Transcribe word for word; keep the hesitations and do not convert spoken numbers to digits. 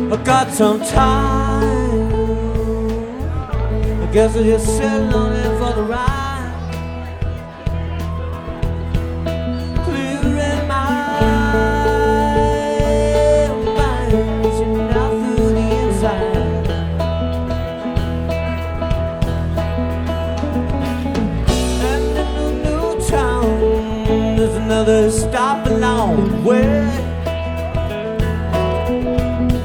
I got some time. I guess I just sitting on it for the ride. Clearing my mind, reaching out through the inside. And in a new town, there's another stop along the way.